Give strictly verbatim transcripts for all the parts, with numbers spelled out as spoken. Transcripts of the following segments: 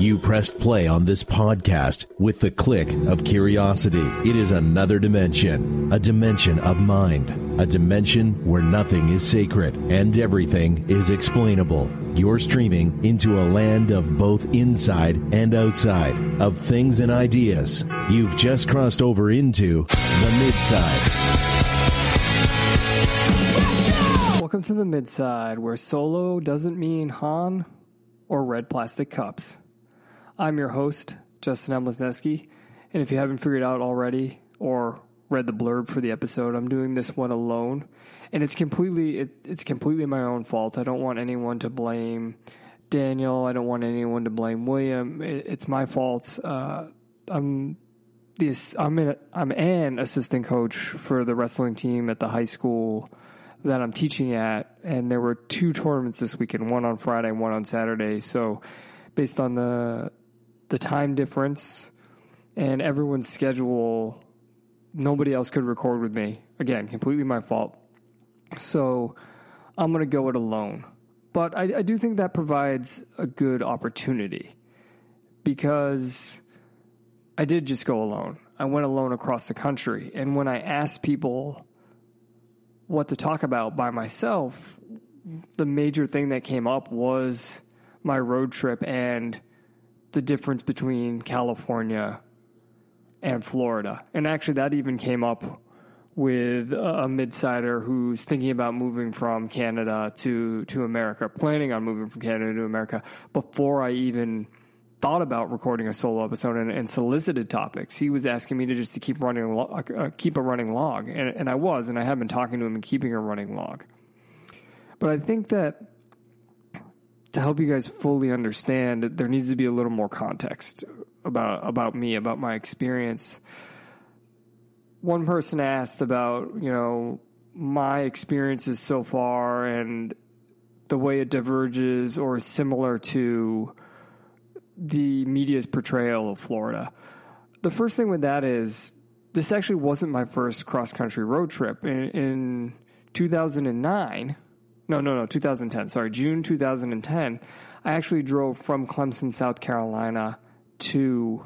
You pressed play on this podcast with the click of curiosity. It is another dimension, a dimension of mind, a dimension where nothing is sacred and everything is explainable. You're streaming into a land of both inside and outside, of things and ideas. You've just crossed over into the Midside. Welcome to the Midside, where solo doesn't mean Han or red plastic cups. I'm your host, Justin M. Lesneski, and if you haven't figured out already or read the blurb for the episode, I'm doing this one alone, and it's completely it, it's completely my own fault. I don't want anyone to blame Daniel. I don't want anyone to blame William. It, it's my fault. Uh, I'm this I'm in, I'm an assistant coach for the wrestling team at the high school that I'm teaching at, and there were two tournaments this weekend, one on Friday, one on Saturday. So based on the the time difference and everyone's schedule, nobody else could record with me. Again, completely my fault. So I'm going to go it alone. But I, I do think that provides a good opportunity, because I did just go alone. I went alone across the country. And when I asked people what to talk about by myself, the major thing that came up was my road trip and the difference between California and Florida. And actually that even came up with a mid-sider who's thinking about moving from Canada to, to America, planning on moving from Canada to America, before I even thought about recording a solo episode and, and solicited topics. He was asking me to just to keep running, uh, keep a running log. And, and I was, and I have been talking to him and keeping a running log. But I think that to help you guys fully understand, there needs to be a little more context about about me, about my experience. One person asked about, you know, my experiences so far and the way it diverges or is similar to the media's portrayal of Florida. The first thing with that is, this actually wasn't my first cross-country road trip. In, in two thousand nine... No, no, no, two thousand ten. Sorry, June two thousand ten, I actually drove from Clemson, South Carolina to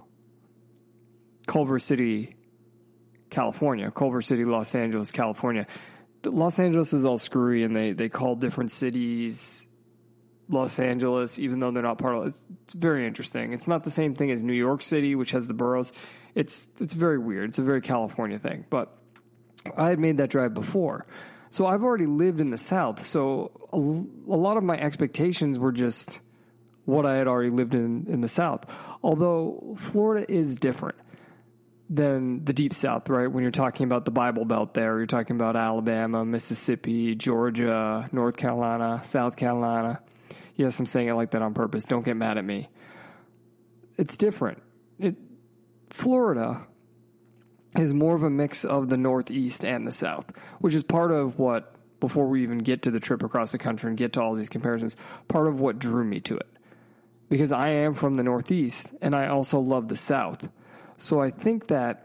Culver City, California. Culver City, Los Angeles, California. Los Angeles is all screwy, and they, they call different cities Los Angeles, even though they're not part of it. It's very interesting. It's not the same thing as New York City, which has the boroughs. It's it's very weird. It's a very California thing. But I had made that drive before. So I've already lived in the South, so a, a lot of my expectations were just what I had already lived in in the South. Although Florida is different than the Deep South, right? When you're talking about the Bible Belt there, you're talking about Alabama, Mississippi, Georgia, North Carolina, South Carolina. Yes, I'm saying it like that on purpose. Don't get mad at me. It's different. It, Florida is more of a mix of the Northeast and the South, which is part of what, before we even get to the trip across the country and get to all these comparisons, part of what drew me to it. Because I am from the Northeast, and I also love the South. So I think that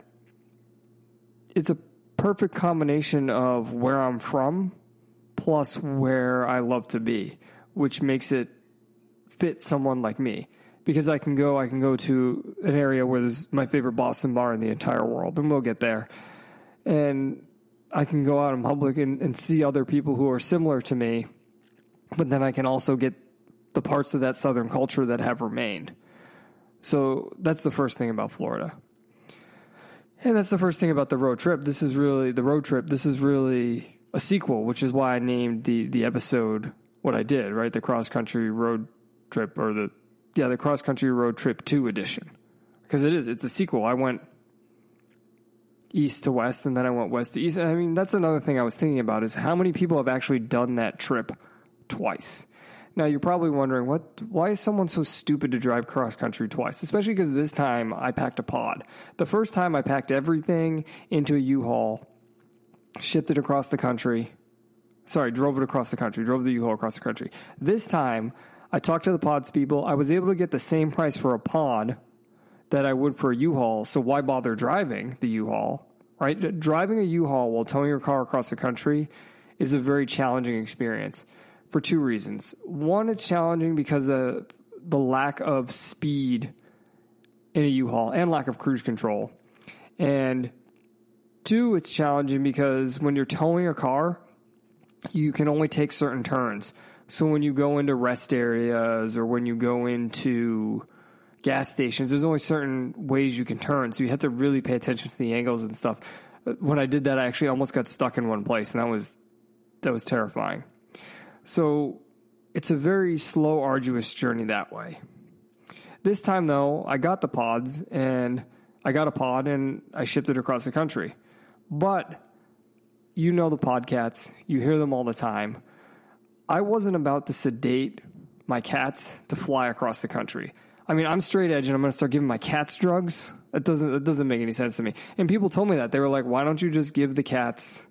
it's a perfect combination of where I'm from plus where I love to be, which makes it fit someone like me. Because I can go, I can go to an area where there's my favorite Boston bar in the entire world, and we'll get there. And I can go out in public and, and see other people who are similar to me, but then I can also get the parts of that Southern culture that have remained. So that's the first thing about Florida. And that's the first thing about the road trip. This is really, the road trip, this is really a sequel, which is why I named the, the episode what I did, right? The cross-country road trip, or the Yeah, the Cross Country Road Trip two edition. Because it is. It's a sequel. I went east to west, and then I went west to east. I mean, that's another thing I was thinking about, is how many people have actually done that trip twice. Now, you're probably wondering, what? why is someone so stupid to drive cross-country twice? Especially because this time I packed a pod. The first time I packed everything into a U-Haul, shipped it across the country. Sorry, drove it across the country. Drove the U-Haul across the country. This time, I talked to the pods people. I was able to get the same price for a pod that I would for a U-Haul, so why bother driving the U-Haul, right? Driving a U-Haul while towing your car across the country is a very challenging experience for two reasons. One, it's challenging because uh, the lack of speed in a U-Haul and lack of cruise control. And two, it's challenging because when you're towing a car, you can only take certain turns. So when you go into rest areas or when you go into gas stations, there's only certain ways you can turn. So you have to really pay attention to the angles and stuff. When I did that, I actually almost got stuck in one place, and that was that was terrifying. So it's a very slow, arduous journey that way. This time, though, I got the pods, and I got a pod, and I shipped it across the country. But you know the podcats. You hear them all the time. I wasn't about to sedate my cats to fly across the country. I mean, I'm straight edge, and I'm going to start giving my cats drugs. That doesn't that doesn't make any sense to me. And people told me that. They were like, why don't you just give the cats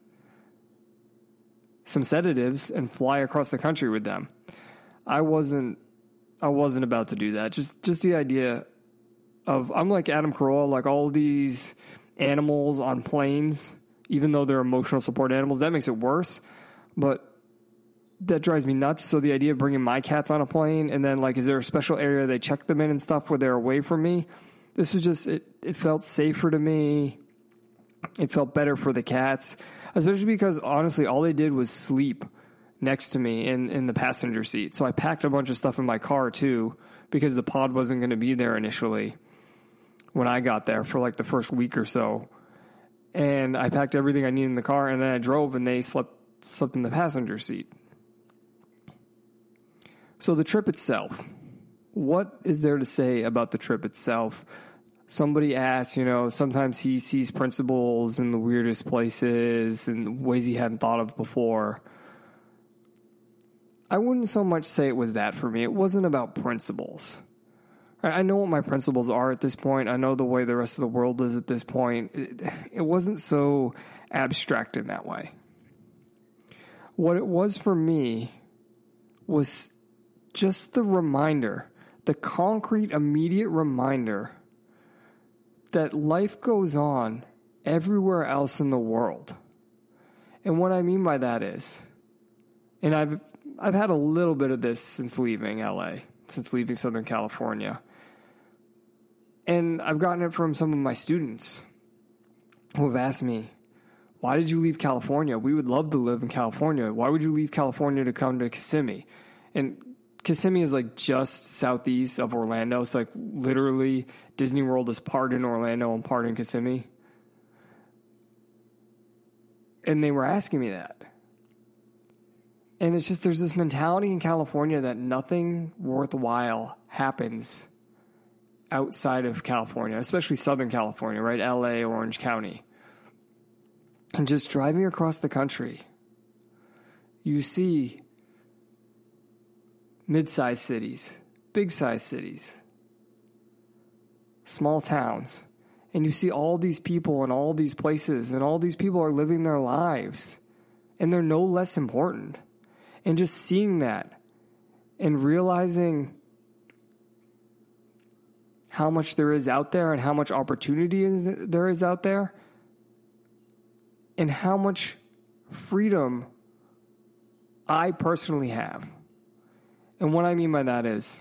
some sedatives and fly across the country with them? I wasn't I wasn't about to do that. Just just the idea of, I'm like Adam Carolla, like all these animals on planes, even though they're emotional support animals, that makes it worse. But that drives me nuts. So the idea of bringing my cats on a plane, and then like, is there a special area they check them in and stuff where they're away from me? This was just, it, it felt safer to me. It felt better for the cats, especially because honestly, all they did was sleep next to me in, in the passenger seat. So I packed a bunch of stuff in my car too, because the pod wasn't going to be there initially when I got there for like the first week or so. And I packed everything I needed in the car, and then I drove, and they slept, slept in the passenger seat. So the trip itself, what is there to say about the trip itself? Somebody asked, you know, sometimes he sees principles in the weirdest places and ways he hadn't thought of before. I wouldn't so much say it was that for me. It wasn't about principles. I know what my principles are at this point. I know the way the rest of the world is at this point. It, it wasn't so abstract in that way. What it was for me was just the reminder, the concrete, immediate reminder that life goes on everywhere else in the world. And what I mean by that is, and I've I've had a little bit of this since leaving L A, since leaving Southern California. And I've gotten it from some of my students who have asked me, why did you leave California? We would love to live in California. Why would you leave California to come to Kissimmee? And Kissimmee is like just southeast of Orlando. It's like literally Disney World is part in Orlando and part in Kissimmee. And they were asking me that. And it's just, there's this mentality in California that nothing worthwhile happens outside of California, especially Southern California, right? L A, Orange County. And just driving across the country, you see mid-sized cities, big-sized cities, small towns, and you see all these people in all these places, and all these people are living their lives, and they're no less important. And just seeing that and realizing how much there is out there and how much opportunity is there is out there and how much freedom I personally have. And what I mean by that is,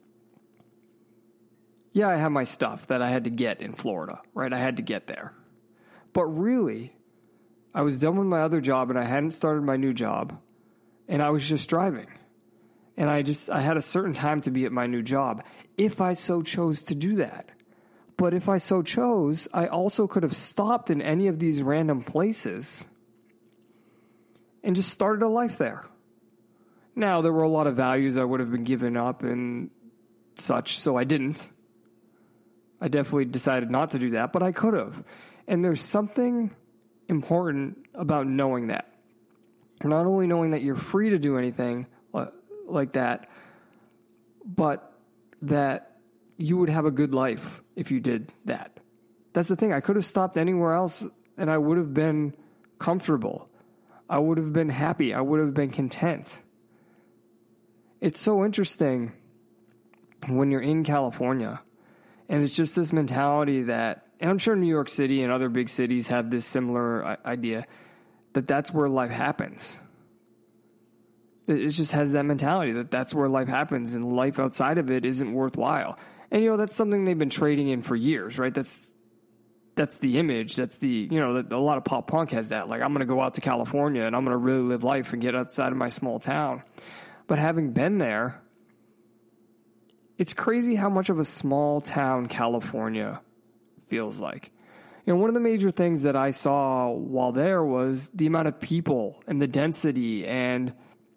yeah, I have my stuff that I had to get in Florida, right? I had to get there. But really, I was done with my other job and I hadn't started my new job, and I was just driving. And I just, I had a certain time to be at my new job, if I so chose to do that. But if I so chose, I also could have stopped in any of these random places and just started a life there. Now, there were a lot of values I would have been giving up and such, so I didn't. I definitely decided not to do that, but I could have. And there's something important about knowing that. Not only knowing that you're free to do anything like that, but that you would have a good life if you did that. That's the thing. I could have stopped anywhere else and I would have been comfortable. I would have been happy. I would have been content. It's so interesting when you're in California, and it's just this mentality that, and I'm sure New York City and other big cities have this similar idea, that that's where life happens. It just has that mentality that that's where life happens and life outside of it isn't worthwhile. And, you know, that's something they've been trading in for years, right? That's that's the image. That's the, you know, a lot of pop punk has that. Like, I'm going to go out to California and I'm going to really live life and get outside of my small town. But having been there, it's crazy how much of a small town California feels like. You know, one of the major things that I saw while there was the amount of people and the density and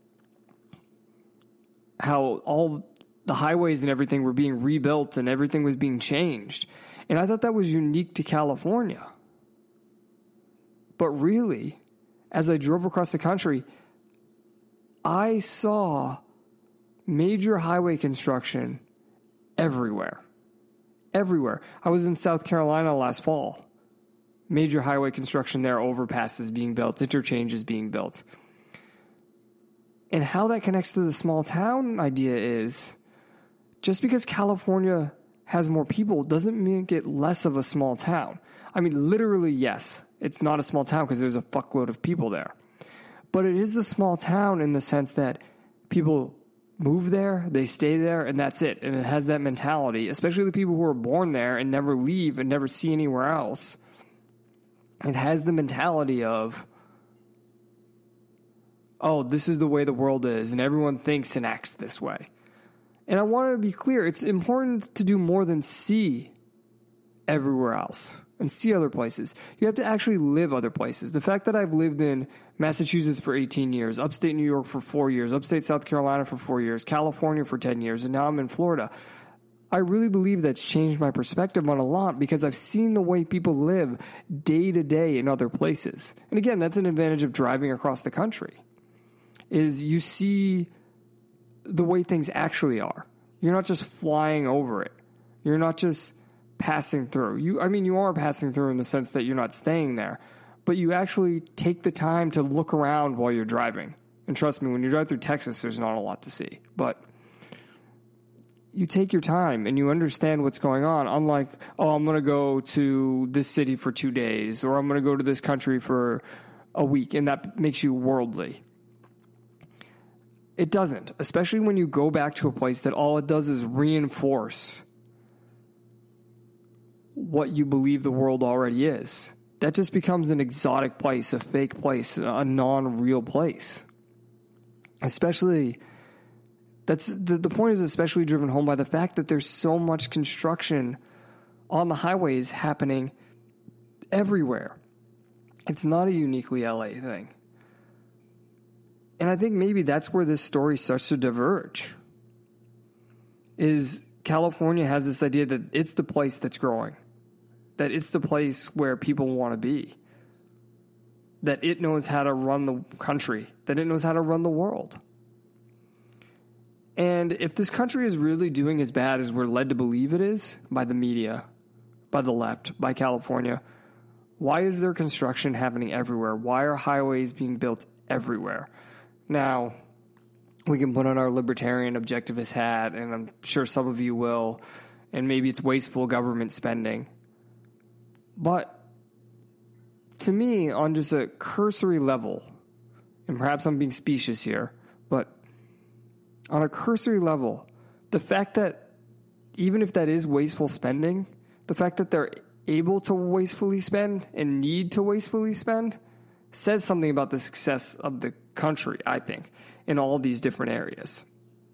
how all the highways and everything were being rebuilt and everything was being changed. And I thought that was unique to California. But really, as I drove across the country, I saw major highway construction everywhere. Everywhere. I was in South Carolina last fall. Major highway construction there, overpasses being built, interchanges being built. And how that connects to the small town idea is, just because California has more people doesn't make it less of a small town. I mean, literally, yes, it's not a small town because there's a fuckload of people there. But it is a small town in the sense that people move there, they stay there, and that's it. And it has that mentality, especially the people who are born there and never leave and never see anywhere else. It has the mentality of, oh, this is the way the world is, and everyone thinks and acts this way. And I want to be clear, it's important to do more than see everywhere else and see other places. You have to actually live other places. The fact that I've lived in Massachusetts for eighteen years, upstate New York for four years, upstate South Carolina for four years, California for ten years, and now I'm in Florida, I really believe that's changed my perspective on a lot because I've seen the way people live day to day in other places. And again, that's an advantage of driving across the country, is you see the way things actually are. You're not just flying over it. You're not just passing through. You, I mean, you are passing through in the sense that you're not staying there, but you actually take the time to look around while you're driving. And trust me, when you drive through Texas, there's not a lot to see, but you take your time and you understand what's going on. Unlike, oh, I'm going to go to this city for two days, or I'm going to go to this country for a week, and that makes you worldly. It doesn't, especially when you go back to a place that all it does is reinforce what you believe the world already is. That just becomes an exotic place, a fake place, a non-real place. Especially, that's the, the point is especially driven home by the fact that there's so much construction on the highways happening everywhere. It's not a uniquely L A thing. And I think maybe that's where this story starts to diverge. Is California has this idea that it's the place that's growing. That it's the place where people want to be. That it knows how to run the country. That it knows how to run the world. And if this country is really doing as bad as we're led to believe it is by the media, by the left, by California, why is there construction happening everywhere? Why are highways being built everywhere? Now, we can put on our libertarian objectivist hat, and I'm sure some of you will, and maybe it's wasteful government spending. But to me, on just a cursory level, and perhaps I'm being specious here, but on a cursory level, the fact that even if that is wasteful spending, the fact that they're able to wastefully spend and need to wastefully spend says something about the success of the country, I think, in all these different areas.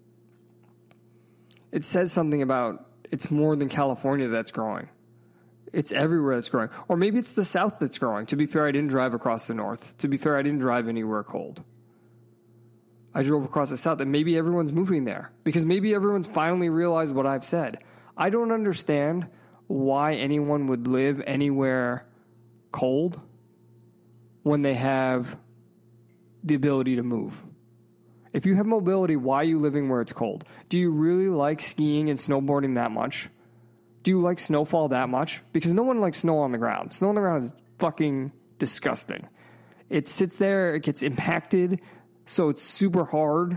It says something about it's more than California that's growing. It's everywhere that's growing. Or maybe it's the South that's growing. To be fair, I didn't drive across the North. To be fair, I didn't drive anywhere cold. I drove across the South, and maybe everyone's moving there. Because maybe everyone's finally realized what I've said. I don't understand why anyone would live anywhere cold when they have the ability to move. If you have mobility, why are you living where it's cold? Do you really like skiing and snowboarding that much? Do you like snowfall that much? Because no one likes snow on the ground. Snow on the ground is fucking disgusting. It sits there, it gets impacted, so it's super hard,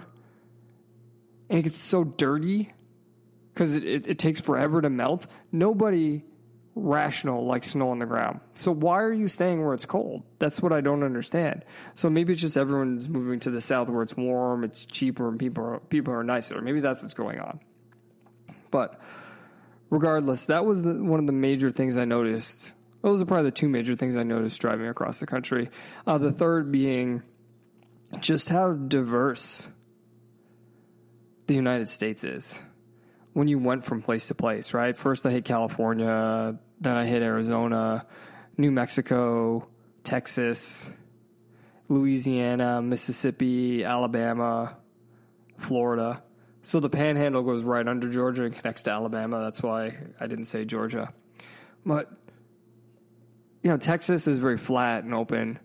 and it gets so dirty because it, it, it takes forever to melt. Nobody rational like snow on the ground. So why are you staying where it's cold? That's what I don't understand. So maybe it's just everyone's moving to the south where it's warm, it's cheaper, and people are, people are nicer. Maybe that's what's going on. But regardless, that was the, one of the major things I noticed. Those are probably the two major things I noticed driving across the country. Uh, the third being just how diverse the United States is when you went from place to place, right? First I hit California, then I hit Arizona, New Mexico, Texas, Louisiana, Mississippi, Alabama, Florida. So the Panhandle goes right under Georgia and connects to Alabama. That's why I didn't say Georgia. But, you know, Texas is very flat and open.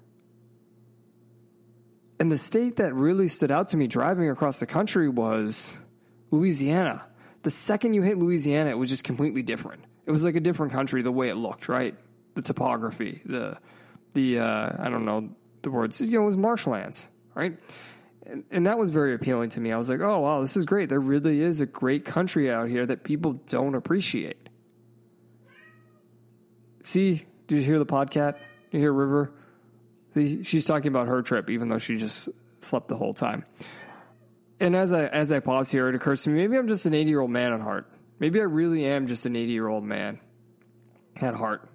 And the state that really stood out to me driving across the country was Louisiana. The second you hit Louisiana, it was just completely different. It was like a different country, the way it looked, right? The topography, the, the uh, I don't know the words, you know, it was marshlands, right? And, and that was very appealing to me. I was like, oh, wow, this is great. There really is a great country out here that people don't appreciate. See, did you hear the podcat? Did you hear River? See, she's talking about her trip, even though she just slept the whole time. And as I as I pause here, it occurs to me, maybe I'm just an eighty-year-old man at heart. Maybe I really am just an eighty-year-old man at heart.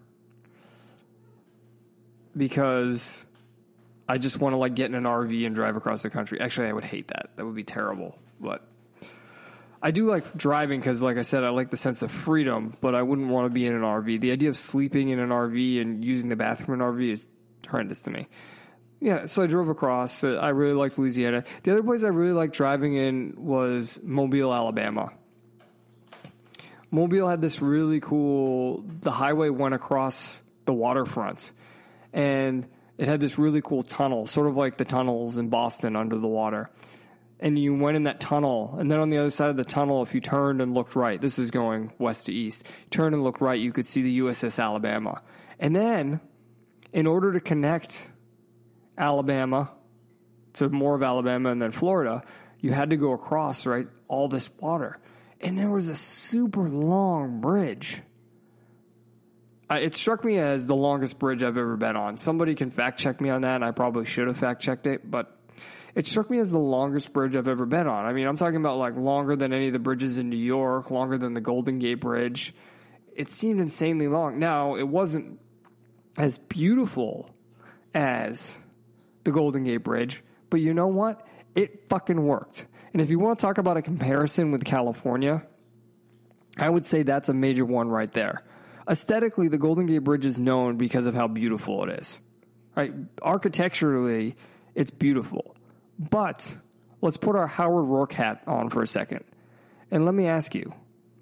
Because I just want to like get in an R V and drive across the country. Actually, I would hate that. That would be terrible. But I do like driving because, like I said, I like the sense of freedom, but I wouldn't want to be in an R V. The idea of sleeping in an R V and using the bathroom in an R V is horrendous to me. Yeah, so I drove across. I really liked Louisiana. The other place I really liked driving in was Mobile, Alabama. Mobile had this really cool, the highway went across the waterfront, and it had this really cool tunnel, sort of like the tunnels in Boston under the water. And you went in that tunnel, and then on the other side of the tunnel, if you turned and looked right, this is going west to east, turned and looked right, you could see the U S S Alabama. And then, in order to connect Alabama to more of Alabama and then Florida, you had to go across, right, all this water. And there was a super long bridge. Uh, it struck me as the longest bridge I've ever been on. Somebody can fact check me on that, and I probably should have fact checked it, but it struck me as the longest bridge I've ever been on. I mean, I'm talking about like longer than any of the bridges in New York, longer than the Golden Gate Bridge. It seemed insanely long. Now, it wasn't as beautiful as the Golden Gate Bridge, but you know what? It fucking worked. And if you want to talk about a comparison with California, I would say that's a major one right there. Aesthetically, the Golden Gate Bridge is known because of how beautiful it is. Right? Architecturally, it's beautiful. But let's put our Howard Rourke hat on for a second. And let me ask you,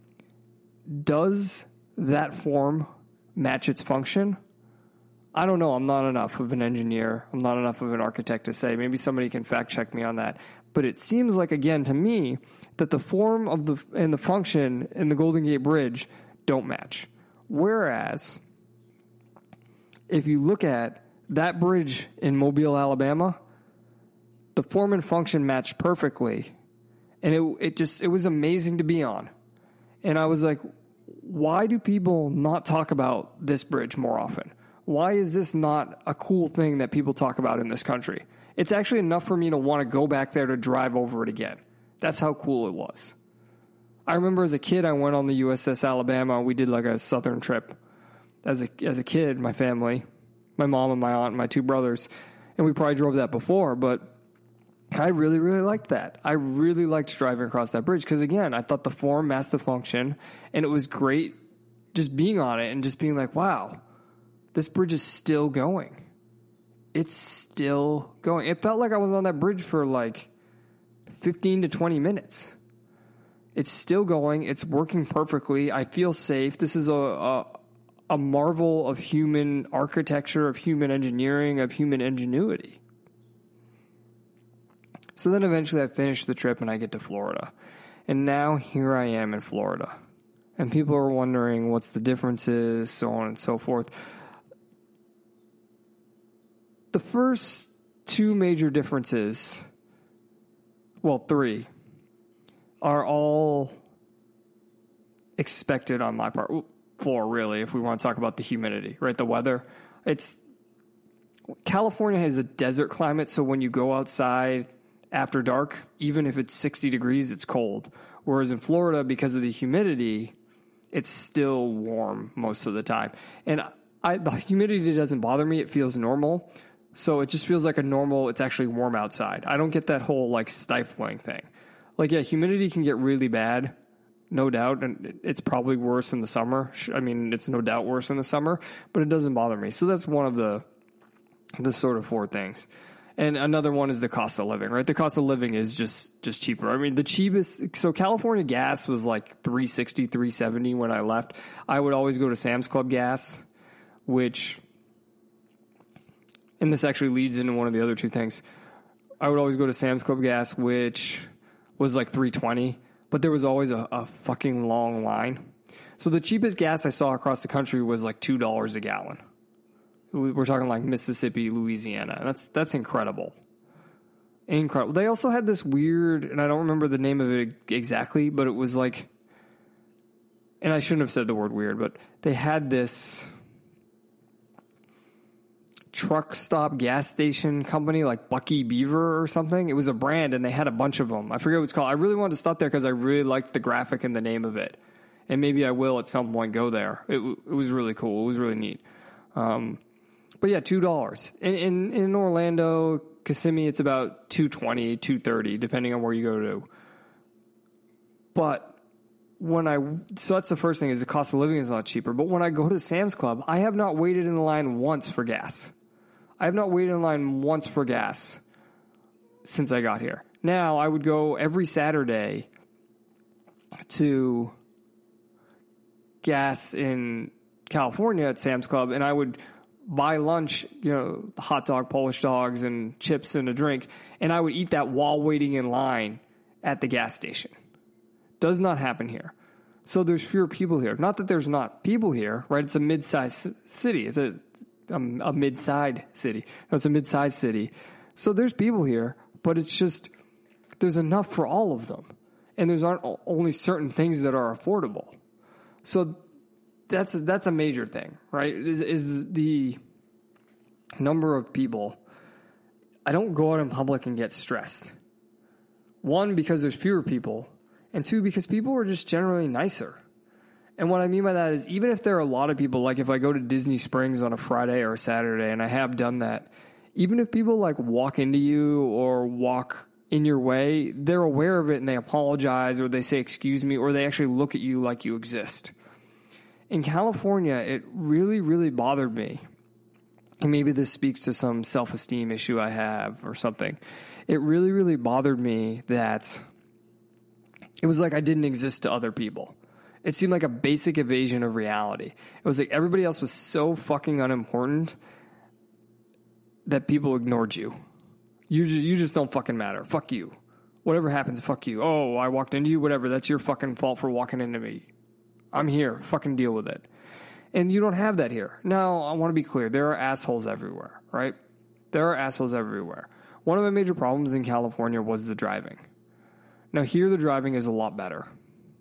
does that form match its function? I don't know. I'm not enough of an engineer. I'm not enough of an architect to say. Maybe somebody can fact check me on that. But it seems like, again, to me, that the form of the and the function in the Golden Gate Bridge don't match. Whereas, if you look at that bridge in Mobile, Alabama, the form and function matched perfectly. And it it just, it was amazing to be on. And I was like, why do people not talk about this bridge more often? Why is this not a cool thing that people talk about in this country? It's actually enough for me to want to go back there to drive over it again. That's how cool it was. I remember as a kid, I went on the U S S Alabama. We did like a southern trip as a, as a kid, my family, my mom and my aunt and my two brothers. And we probably drove that before, but I really, really liked that. I really liked driving across that bridge because, again, I thought the form matched the function, and it was great just being on it and just being like, wow, this bridge is still going. It's still going. It felt like I was on that bridge for like fifteen to twenty minutes. It's still going. It's working perfectly. I feel safe. This is a, a, a marvel of human architecture, of human engineering, of human ingenuity. So then eventually I finish the trip and I get to Florida. And now here I am in Florida. And people are wondering what's the differences, so on and so forth. The first two major differences, well, three, are all expected on my part. for, really, if we want to talk about the humidity, right? The weather. It's California has a desert climate, so when you go outside after dark, even if it's sixty degrees, it's cold. Whereas in Florida, because of the humidity, it's still warm most of the time. And I, the humidity doesn't bother me. It feels normal. So it just feels like a normal, it's actually warm outside. I don't get that whole like stifling thing. Like, yeah, humidity can get really bad, no doubt. And it's probably worse in the summer. I mean, it's no doubt worse in the summer, but it doesn't bother me. So that's one of the, the sort of four things. And another one is the cost of living, right? The cost of living is just, just cheaper. I mean, the cheapest, so California gas was like three sixty, three seventy when I left. I would always go to Sam's Club gas, which, and this actually leads into one of the other two things. I would always go to Sam's Club gas, which was like three twenty, but there was always a, a fucking long line. So the cheapest gas I saw across the country was like two dollars a gallon. We're talking like Mississippi, Louisiana. That's that's incredible. Incredible. They also had this weird, and I don't remember the name of it exactly, but it was like, and I shouldn't have said the word weird, but they had this truck stop gas station company like Bucky Beaver or something. It was a brand, and they had a bunch of them. I forget what it's called. I really wanted to stop there because I really liked the graphic and the name of it. And maybe I will at some point go there. It, it was really cool. It was really neat. Um, But yeah, two dollars. In, in in Orlando, Kissimmee, it's about two twenty, two thirty, depending on where you go to. But when I, so that's the first thing, is the cost of living is a lot cheaper. But when I go to Sam's Club, I have not waited in the line once for gas. I have not waited in line once for gas since I got here. Now, I would go every Saturday to gas in California at Sam's Club, and I would buy lunch, you know, hot dog, Polish dogs, and chips and a drink, and I would eat that while waiting in line at the gas station. Does not happen here. So there's fewer people here. Not that there's not people here, right? It's a mid-sized city. It's a, a, a mid-sized city. No, it's a mid-sized city. So there's people here, but it's just, there's enough for all of them. And there's aren't only certain things that are affordable. So That's that's a major thing, right? Is is the number of people. I don't go out in public and get stressed. One, because there's fewer people, and two, because people are just generally nicer. And what I mean by that is, even if there are a lot of people, like if I go to Disney Springs on a Friday or a Saturday, and I have done that, even if people like walk into you or walk in your way, they're aware of it and they apologize, or they say excuse me, or they actually look at you like you exist. In California, it really, really bothered me. And maybe this speaks to some self-esteem issue I have or something. It really, really bothered me that it was like I didn't exist to other people. It seemed like a basic evasion of reality. It was like everybody else was so fucking unimportant that people ignored you. You just, you just don't fucking matter. Fuck you. Whatever happens, fuck you. Oh, I walked into you, whatever. That's your fucking fault for walking into me. I'm here. Fucking deal with it. And you don't have that here. Now, I want to be clear. There are assholes everywhere, right? There are assholes everywhere. One of my major problems in California was the driving. Now, here the driving is a lot better.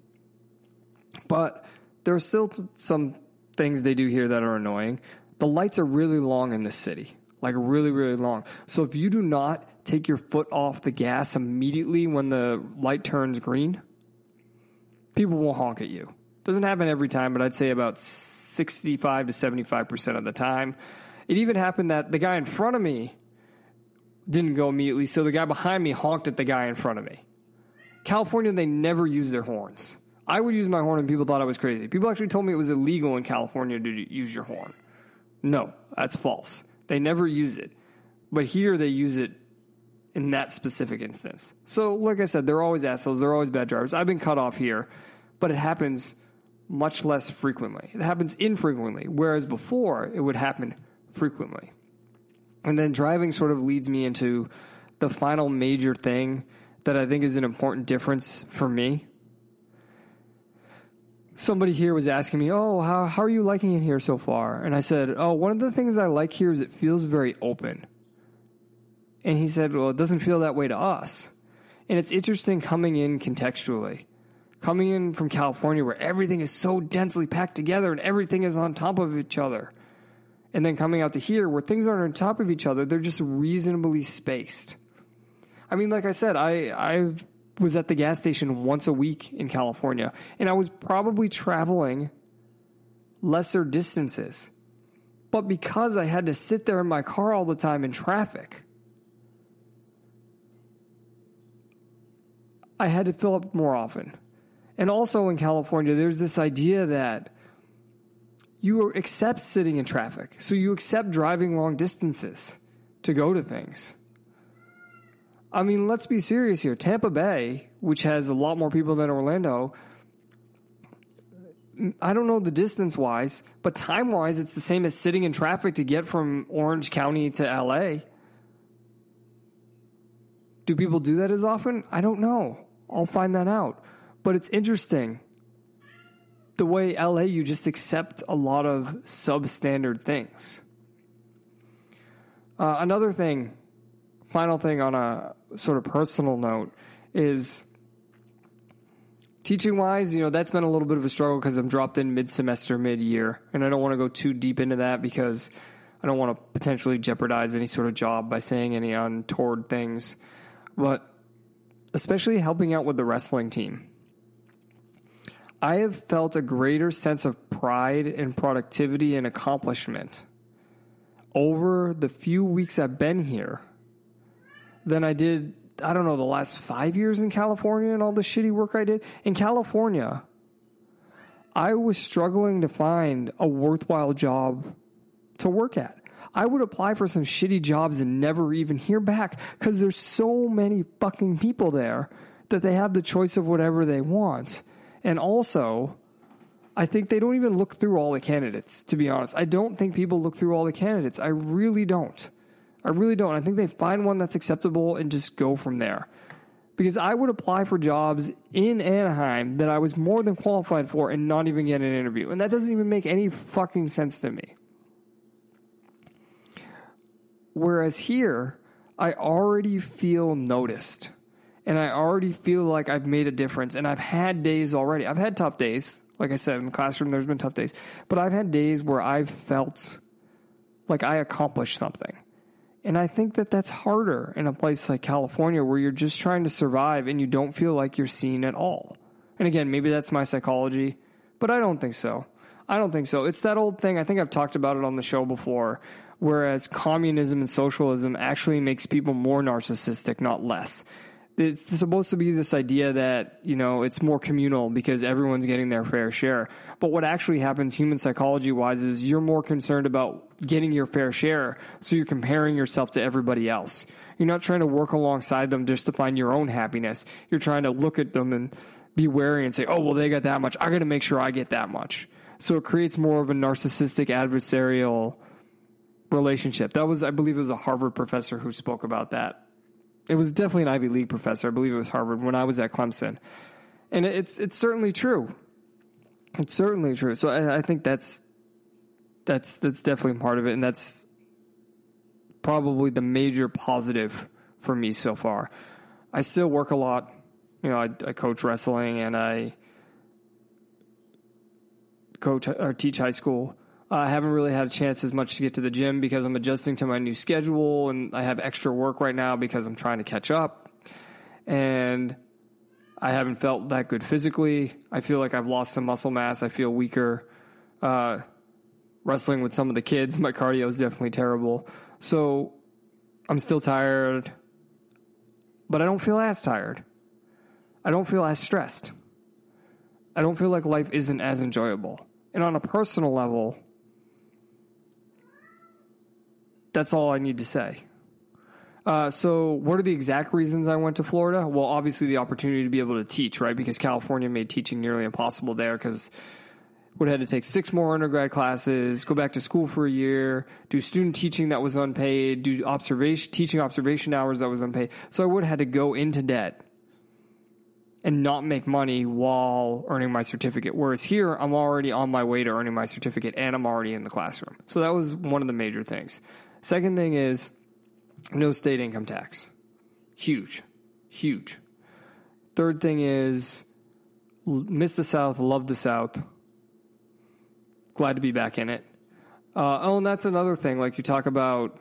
But there are still some things they do here that are annoying. The lights are really long in this city. Like really, really long. So if you do not take your foot off the gas immediately when the light turns green, people will honk at you. Doesn't happen every time, but I'd say about sixty-five to seventy-five percent of the time. It even happened that the guy in front of me didn't go immediately, so the guy behind me honked at the guy in front of me. California, they never use their horns. I would use my horn and people thought I was crazy. People actually told me it was illegal in California to use your horn. No, that's false. They never use it. But here they use it in that specific instance. So, like I said, they're always assholes. They're always bad drivers. I've been cut off here, but it happens much less frequently. It happens infrequently, whereas before it would happen frequently. And then driving sort of leads me into the final major thing that I think is an important difference for me. Somebody here was asking me, oh, how, how are you liking it here so far? And I said, oh, one of the things I like here is it feels very open. And he said, well, it doesn't feel that way to us. And it's interesting coming in contextually. Coming in from California where everything is so densely packed together and everything is on top of each other. And then coming out to here where things aren't on top of each other, they're just reasonably spaced. I mean, like I said, I I was at the gas station once a week in California, and I was probably traveling lesser distances. But because I had to sit there in my car all the time in traffic, I had to fill up more often. And also in California, there's this idea that you accept sitting in traffic. So you accept driving long distances to go to things. I mean, let's be serious here. Tampa Bay, which has a lot more people than Orlando, I don't know the distance-wise, but time-wise, it's the same as sitting in traffic to get from Orange County to L A. Do people do that as often? I don't know. I'll find that out. But it's interesting. The way L A, you just accept a lot of substandard things. Uh, another thing, final thing on a sort of personal note is teaching-wise, you know, that's been a little bit of a struggle because I'm dropped in mid-semester, mid-year, and I don't want to go too deep into that because I don't want to potentially jeopardize any sort of job by saying any untoward things. But especially helping out with the wrestling team, I have felt a greater sense of pride and productivity and accomplishment over the few weeks I've been here than I did, I don't know, the last five years in California and all the shitty work I did. In California, I was struggling to find a worthwhile job to work at. I would apply for some shitty jobs and never even hear back because there's so many fucking people there that they have the choice of whatever they want. And also, I think they don't even look through all the candidates, to be honest. I don't think people look through all the candidates. I really don't. I really don't. I think they find one that's acceptable and just go from there. Because I would apply for jobs in Anaheim that I was more than qualified for and not even get an interview. And that doesn't even make any fucking sense to me. Whereas here, I already feel noticed. And I already feel like I've made a difference. And I've had days already. I've had tough days. Like I said, in the classroom, there's been tough days. But I've had days where I've felt like I accomplished something. And I think that that's harder in a place like California where you're just trying to survive and you don't feel like you're seen at all. And again, maybe that's my psychology, but I don't think so. I don't think so. It's that old thing. I think I've talked about it on the show before, whereas communism and socialism actually makes people more narcissistic, not less. It's supposed to be this idea that, you know, it's more communal because everyone's getting their fair share. But what actually happens human psychology-wise is you're more concerned about getting your fair share, so you're comparing yourself to everybody else. You're not trying to work alongside them just to find your own happiness. You're trying to look at them and be wary and say, oh, well, they got that much. I got to make sure I get that much. So it creates more of a narcissistic adversarial relationship. That was, I believe it was a Harvard professor who spoke about that. It was definitely an Ivy League professor. I believe it was Harvard when I was at Clemson. And it's it's certainly true. It's certainly true. So I, I think that's that's that's definitely part of it, and that's probably the major positive for me so far. I still work a lot. You know, I, I coach wrestling and I coach or teach high school. I haven't really had a chance as much to get to the gym because I'm adjusting to my new schedule, and I have extra work right now because I'm trying to catch up. And I haven't felt that good physically. I feel like I've lost some muscle mass. I feel weaker. Uh, wrestling with some of the kids, my cardio is definitely terrible. So I'm still tired, but I don't feel as tired. I don't feel as stressed. I don't feel like life isn't as enjoyable. And on a personal level, that's all I need to say. Uh, so what are the exact reasons I went to Florida? Well, obviously the opportunity to be able to teach, right? Because California made teaching nearly impossible there because would have had to take six more undergrad classes, go back to school for a year, do student teaching that was unpaid, do observation teaching observation hours that was unpaid. So I would have had to go into debt and not make money while earning my certificate. Whereas here, I'm already on my way to earning my certificate and I'm already in the classroom. So that was one of the major things. Second thing is no state income tax. Huge. Huge. Third thing is miss the South, love the South. Glad to be back in it. Uh, oh, and that's another thing. Like you talk about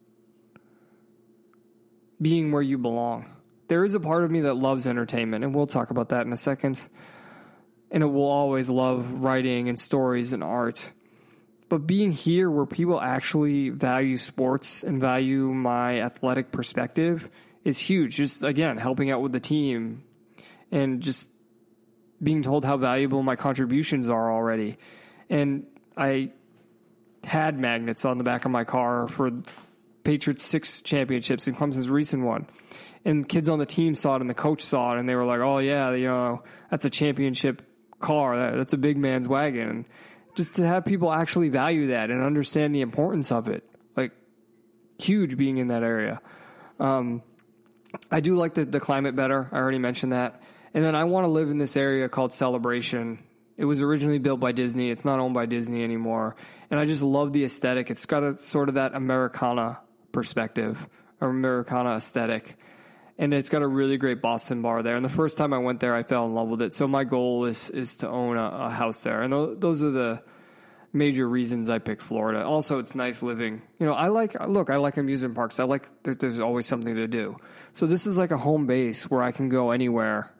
being where you belong. There is a part of me that loves entertainment, and we'll talk about that in a second. And it will always love writing and stories and art. But being here where people actually value sports and value my athletic perspective is huge. Just, again, helping out with the team and just being told how valuable my contributions are already. And I had magnets on the back of my car for Patriots' six championships and Clemson's recent one. And kids on the team saw it and the coach saw it and they were like, oh, yeah, you know, that's a championship car. That, that's a big man's wagon. And just to have people actually value that and understand the importance of it, like huge being in that area. Um, I do like the, the climate better. I already mentioned that. And then I want to live in this area called Celebration. It was originally built by Disney. It's not owned by Disney anymore. And I just love the aesthetic. It's got a sort of that Americana perspective, or Americana aesthetic. And it's got a really great Boston bar there. And the first time I went there, I fell in love with it. So my goal is is to own a, a house there. And th- those are the major reasons I picked Florida. Also, it's nice living. You know, I like, look, I like amusement parks. I like that there's always something to do. So this is like a home base where I can go anywhere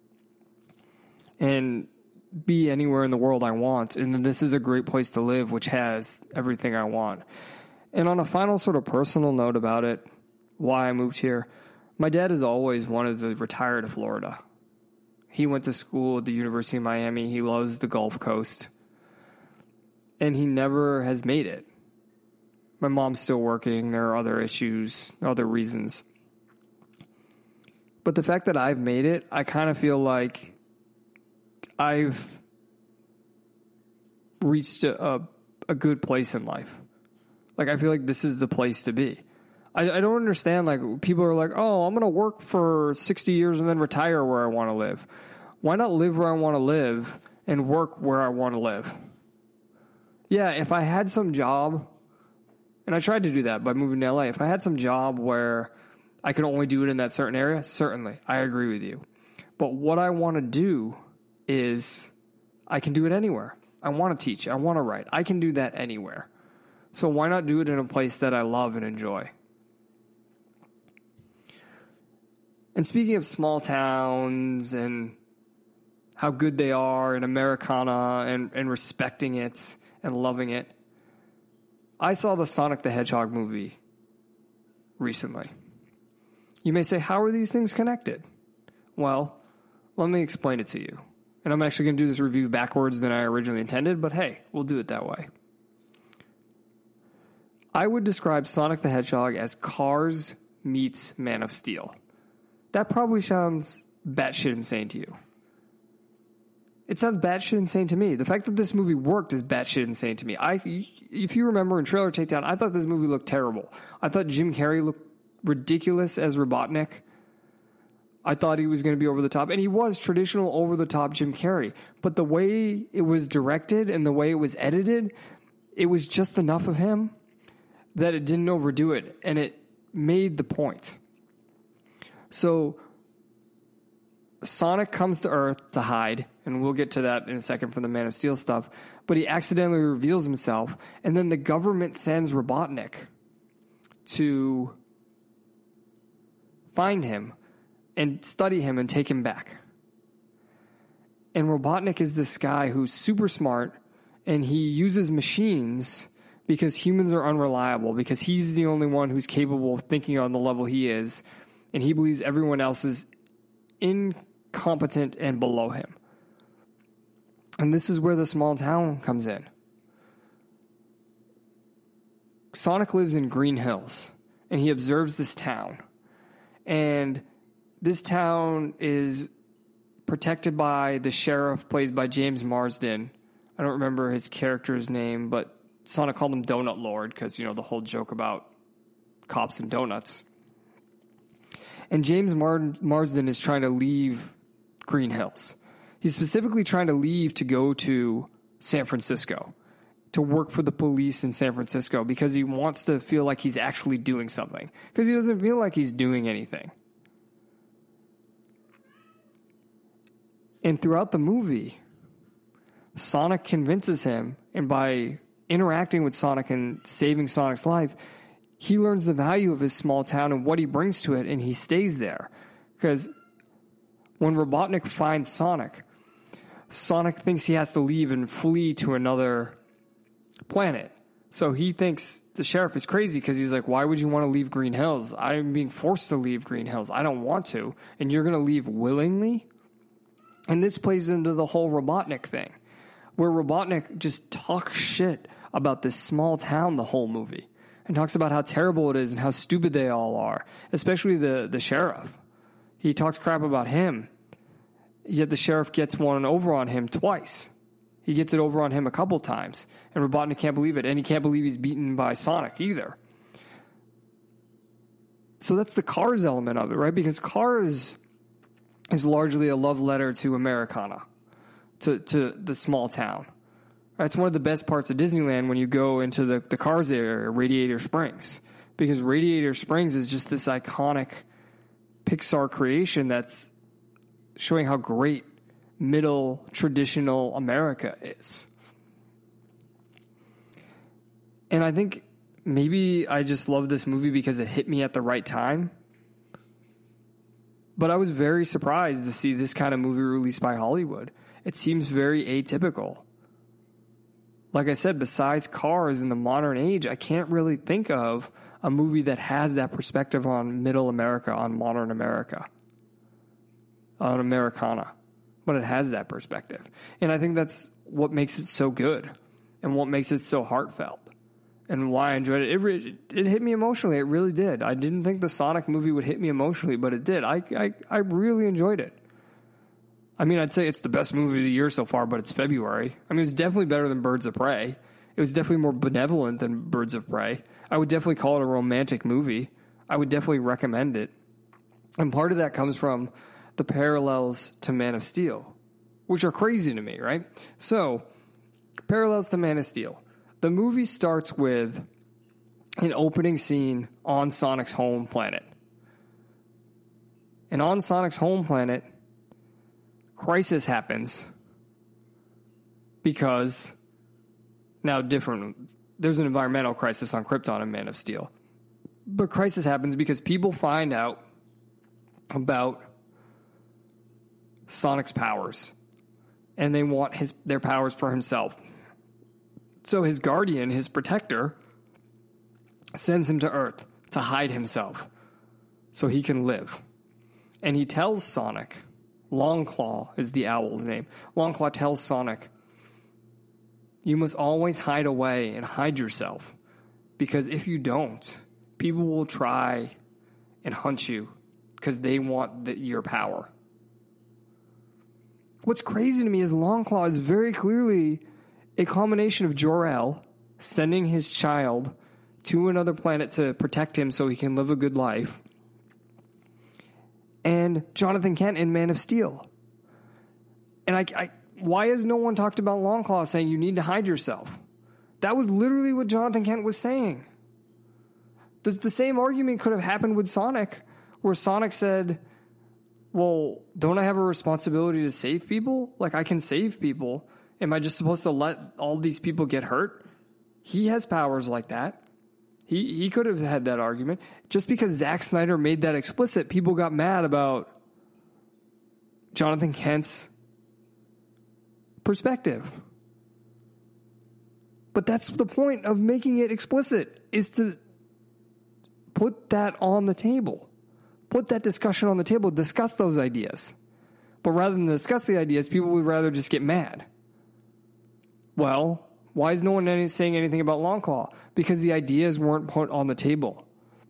and be anywhere in the world I want. And then this is a great place to live, which has everything I want. And on a final sort of personal note about it, why I moved here, my dad has always wanted to retire to Florida. He went to school at the University of Miami. He loves the Gulf Coast. And he never has made it. My mom's still working. There are other issues, other reasons. But the fact that I've made it, I kind of feel like I've reached a, a, a good place in life. Like, I feel like this is the place to be. I, I don't understand, like, people are like, oh, I'm going to work for sixty years and then retire where I want to live. Why not live where I want to live and work where I want to live? Yeah, if I had some job, and I tried to do that by moving to L A, if I had some job where I could only do it in that certain area, certainly, I agree with you. But what I want to do is I can do it anywhere. I want to teach. I want to write. I can do that anywhere. So why not do it in a place that I love and enjoy? And speaking of small towns and how good they are and Americana and, and respecting it and loving it, I saw the Sonic the Hedgehog movie recently. You may say, how are these things connected? Well, let me explain it to you. And I'm actually going to do this review backwards than I originally intended, but hey, we'll do it that way. I would describe Sonic the Hedgehog as Cars meets Man of Steel. That probably sounds batshit insane to you. It sounds batshit insane to me. The fact that this movie worked is batshit insane to me. I, if you remember in Trailer Takedown, I thought this movie looked terrible. I thought Jim Carrey looked ridiculous as Robotnik. I thought he was going to be over the top, and he was traditional over the top Jim Carrey. But the way it was directed and the way it was edited, it was just enough of him that it didn't overdo it, and it made the point. So Sonic comes to Earth to hide, and we'll get to that in a second from the Man of Steel stuff, but he accidentally reveals himself, and then the government sends Robotnik to find him and study him and take him back. And Robotnik is this guy who's super smart, and he uses machines because humans are unreliable, because he's the only one who's capable of thinking on the level he is, and he believes everyone else is incompetent and below him. And this is where the small town comes in. Sonic lives in Green Hills, and he observes this town. And this town is protected by the sheriff, played by James Marsden. I don't remember his character's name, but Sonic called him Donut Lord because, you know, the whole joke about cops and donuts. And James Mar- Marsden is trying to leave Green Hills. He's specifically trying to leave to go to San Francisco, to work for the police in San Francisco, because he wants to feel like he's actually doing something, because he doesn't feel like he's doing anything. And throughout the movie, Sonic convinces him, and by interacting with Sonic and saving Sonic's life, he learns the value of his small town and what he brings to it, and he stays there. Because when Robotnik finds Sonic, Sonic thinks he has to leave and flee to another planet. So he thinks the sheriff is crazy because he's like, why would you want to leave Green Hills? I'm being forced to leave Green Hills. I don't want to. And you're going to leave willingly? And this plays into the whole Robotnik thing, where Robotnik just talks shit about this small town the whole movie and talks about how terrible it is and how stupid they all are, especially the, the sheriff. He talks crap about him, yet the sheriff gets one over on him twice. He gets it over on him a couple times, and Robotnik can't believe it, and he can't believe he's beaten by Sonic either. So that's the Cars element of it, right? Because Cars is largely a love letter to Americana, to, to the small town. It's one of the best parts of Disneyland when you go into the, the Cars area, Radiator Springs, because Radiator Springs is just this iconic Pixar creation that's showing how great middle traditional America is. And I think maybe I just love this movie because it hit me at the right time. But I was very surprised to see this kind of movie released by Hollywood. It seems very atypical. Like I said, besides Cars in the modern age, I can't really think of a movie that has that perspective on middle America, on modern America, on Americana. But it has that perspective. And I think that's what makes it so good and what makes it so heartfelt and why I enjoyed it. It, re- it hit me emotionally. It really did. I didn't think the Sonic movie would hit me emotionally, but it did. I, I, I really enjoyed it. I mean, I'd say it's the best movie of the year so far, but it's February. I mean, it's definitely better than Birds of Prey. It was definitely more benevolent than Birds of Prey. I would definitely call it a romantic movie. I would definitely recommend it. And part of that comes from the parallels to Man of Steel, which are crazy to me, right? So, parallels to Man of Steel. The movie starts with an opening scene on Sonic's home planet. And on Sonic's home planet, crisis happens because now different. There's an environmental crisis on Krypton and Man of Steel. But crisis happens because people find out about Sonic's powers and they want his their powers for himself. So his guardian, his protector, sends him to Earth to hide himself so he can live. And he tells Sonic, Longclaw is the owl's name. Longclaw tells Sonic, you must always hide away and hide yourself, because if you don't, people will try and hunt you because they want the, your power. What's crazy to me is Longclaw is very clearly a combination of Jor-El sending his child to another planet to protect him so he can live a good life, and Jonathan Kent in Man of Steel. And I, I, why has no one talked about Longclaw saying you need to hide yourself? That was literally what Jonathan Kent was saying. The, the same argument could have happened with Sonic, where Sonic said, well, don't I have a responsibility to save people? Like, I can save people. Am I just supposed to let all these people get hurt? He has powers like that. He he could have had that argument. Just because Zack Snyder made that explicit, people got mad about Jonathan Kent's perspective. But that's the point of making it explicit, is to put that on the table. Put that discussion on the table. Discuss those ideas. But rather than discuss the ideas, people would rather just get mad. Well, why is no one any, saying anything about Longclaw? Because the ideas weren't put on the table.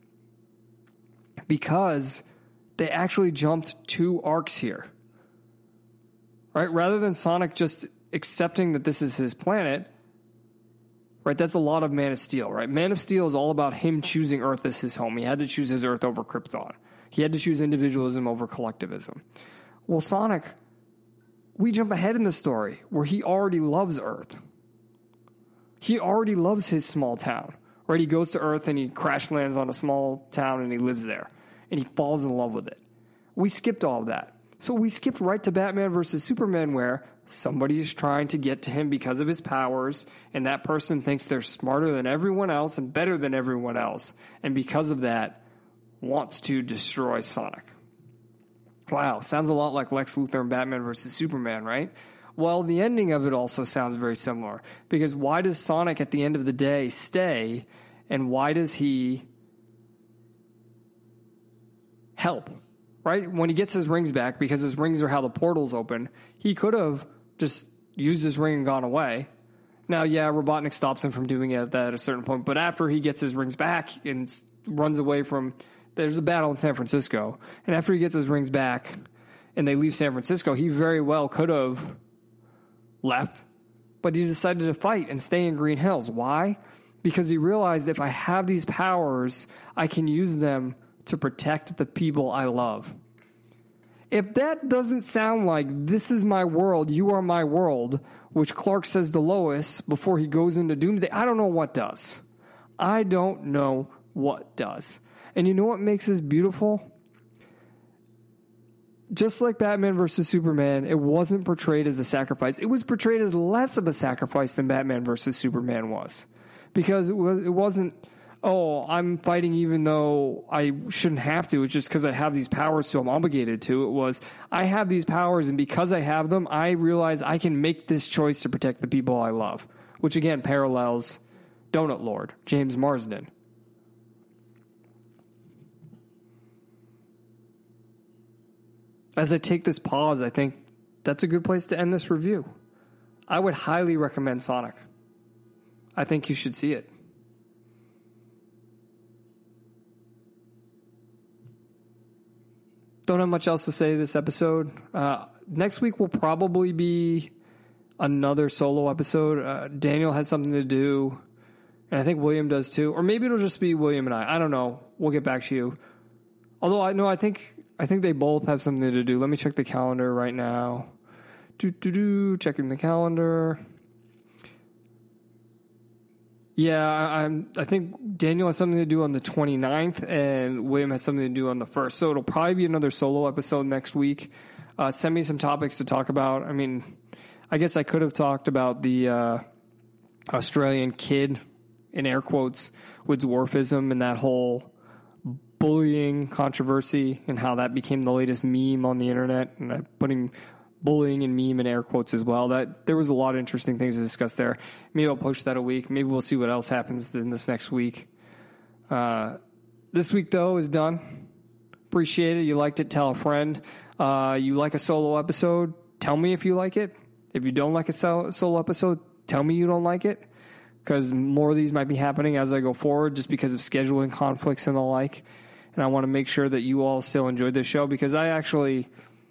Because they actually jumped two arcs here. Right? Rather than Sonic just accepting that this is his planet, right? That's a lot of Man of Steel, right? Man of Steel is all about him choosing Earth as his home. He had to choose his Earth over Krypton. He had to choose individualism over collectivism. Well, Sonic, we jump ahead in the story where he already loves Earth. He already loves his small town, right? He goes to Earth and he crash lands on a small town and he lives there. And he falls in love with it. We skipped all of that. So we skipped right to Batman versus Superman, where somebody is trying to get to him because of his powers, and that person thinks they're smarter than everyone else and better than everyone else, and because of that, wants to destroy Sonic. Wow, sounds a lot like Lex Luthor and Batman versus Superman, right? Well, the ending of it also sounds very similar, because why does Sonic at the end of the day stay, and why does he help? Right? When he gets his rings back, because his rings are how the portals open, he could have just used his ring and gone away. Now, yeah, Robotnik stops him from doing it at a certain point, but after he gets his rings back and runs away from... There's a battle in San Francisco, and after he gets his rings back and they leave San Francisco, he very well could have left, but he decided to fight and stay in Green Hills. Why? Because he realized if I have these powers, I can use them to protect the people I love. If that doesn't sound like this is my world, you are my world, which Clark says to Lois before he goes into Doomsday, I don't know what does. I don't know what does. And you know what makes this beautiful? Just like Batman versus Superman, it wasn't portrayed as a sacrifice. It was portrayed as less of a sacrifice than Batman versus Superman was. Because it, was, it wasn't, oh, I'm fighting even though I shouldn't have to. It's just because I have these powers, so I'm obligated to. It was, I have these powers, and because I have them, I realize I can make this choice to protect the people I love. Which, again, parallels Donut Lord, James Marsden. As I take this pause, I think that's a good place to end this review. I would highly recommend Sonic. I think you should see it. Don't have much else to say this episode. Uh, next week will probably be another solo episode. Uh, Daniel has something to do, and I think William does too. Or maybe it'll just be William and I. I don't know. We'll get back to you. Although I know, I think I think they both have something to do. Let me check the calendar right now. Do do do. Checking the calendar. Yeah, I, I'm. I think Daniel has something to do on the twenty-ninth, and William has something to do on the first. So it'll probably be another solo episode next week. Uh, send me some topics to talk about. I mean, I guess I could have talked about the uh, Australian kid, in air quotes, with dwarfism and that whole bullying controversy and how that became the latest meme on the internet, and I'm putting bullying and meme in air quotes as well. That there was a lot of interesting things to discuss there. Maybe I'll push that a week. Maybe we'll see what else happens in this next week. Uh, this week, though, is done. Appreciate it. You liked it, tell a friend. Uh, you like a solo episode, tell me if you like it. If you don't like a solo episode, tell me you don't like it, because more of these might be happening as I go forward just because of scheduling conflicts and the like. And I want to make sure that you all still enjoyed this show, because I actually,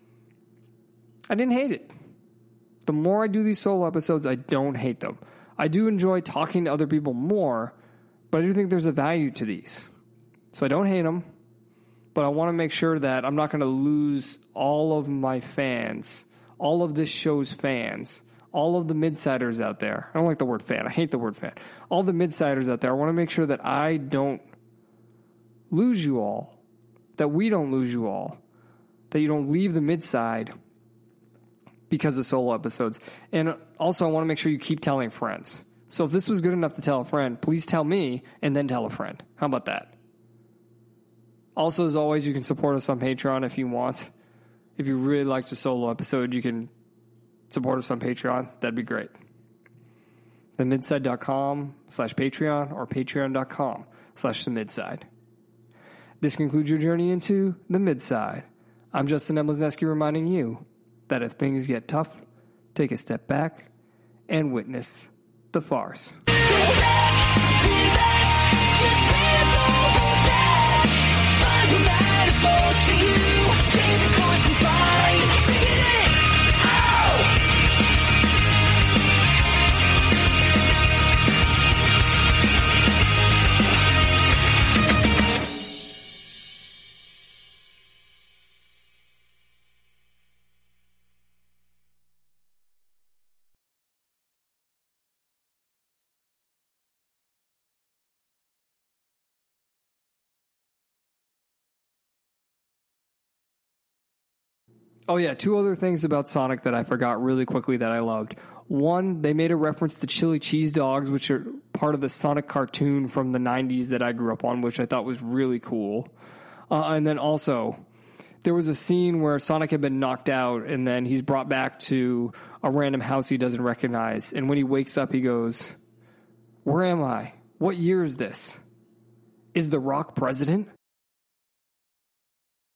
I didn't hate it. The more I do these solo episodes, I don't hate them. I do enjoy talking to other people more, but I do think there's a value to these. So I don't hate them, but I want to make sure that I'm not going to lose all of my fans, all of this show's fans, all of the midsiders out there. I don't like the word fan. I hate the word fan. All the midsiders out there, I want to make sure that I don't lose you all, that we don't lose you all, that you don't leave the midside because of solo episodes. And also, I want to make sure you keep telling friends. So if this was good enough to tell a friend, please tell me and then tell a friend. How about that? Also, as always, you can support us on Patreon if you want. If you really liked the solo episode, you can support us on Patreon. That'd be great. themidside.com slash Patreon or patreon.com slash the midside. This concludes your journey into the midside. I'm Justin M. Lesneski, reminding you that if things get tough, take a step back and witness the farce. Oh, yeah, two other things about Sonic that I forgot really quickly that I loved. One, they made a reference to chili cheese dogs, which are part of the Sonic cartoon from the nineties that I grew up on, which I thought was really cool. Uh, and then also, there was a scene where Sonic had been knocked out, and then he's brought back to a random house he doesn't recognize. And when he wakes up, he goes, "Where am I? What year is this? Is The Rock president?"